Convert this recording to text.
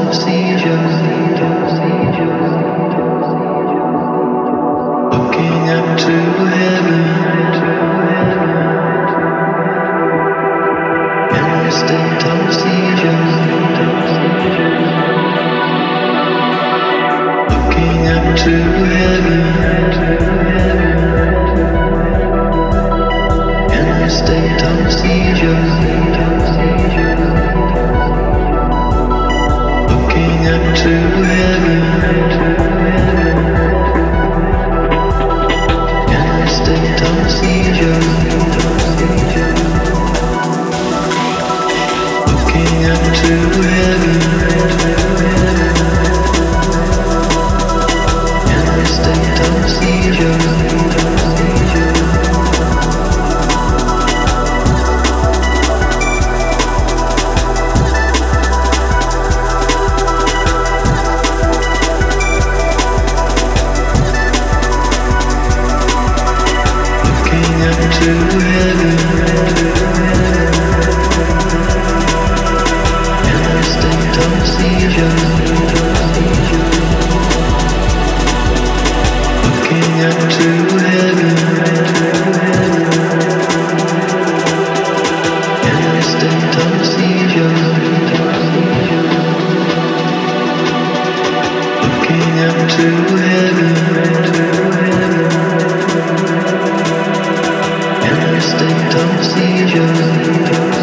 of seizure, looking up to heaven, in a state of seizure, looking up to heaven, in a state of seizure, looking up to heaven, in a state of seizure, looking up to heaven, in a state of seizure. To heaven, in a state of seizure, looking up to heaven, in a state of seizure, looking up to heaven. State of seizure.